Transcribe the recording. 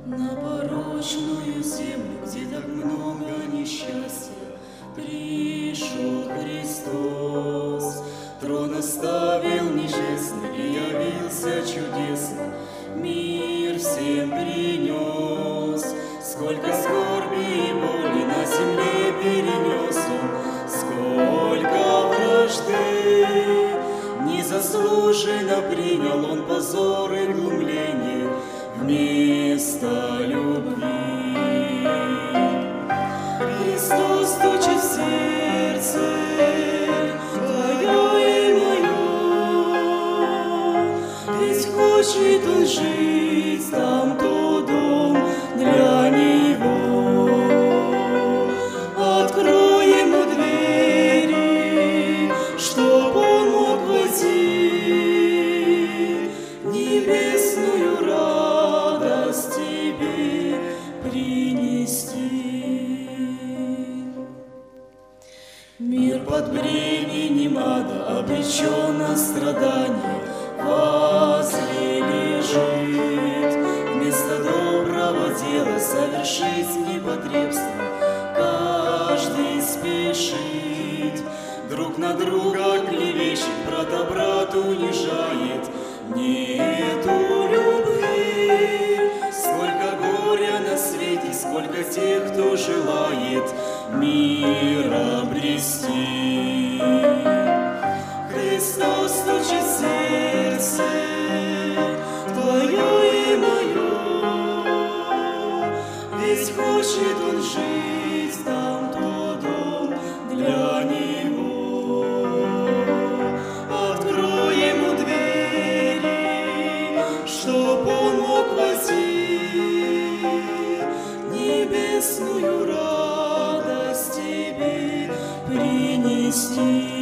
На порочную землю, где так много несчастья, пришел Христос. Трон оставил нечестный и явился чудесно, мир всем принес. Сколько скорби и боли на земле перенес Он, сколько вражды. Незаслуженно принял Он позор и глумление вместо любви. Христос точит сердце твое и мое, ведь хочет Он жить там, то дом для Него. Открой Ему двери, чтоб Он мог войти, небесную радость тебе принести. Мир под бременем ада обречен на страдания, возле лежит. Вместо доброго дела совершить непотребство каждый спешит. Друг на друга клевещет, брата брат унижает, нету любви. Сколько горя на свете, сколько тех, кто желает мир обрести. Христос точит сердце твое и мое, ведь хочет Он жить там, то дом для Него. Открой Ему двери, чтоб Он мог войти, небесную радость тебе принести.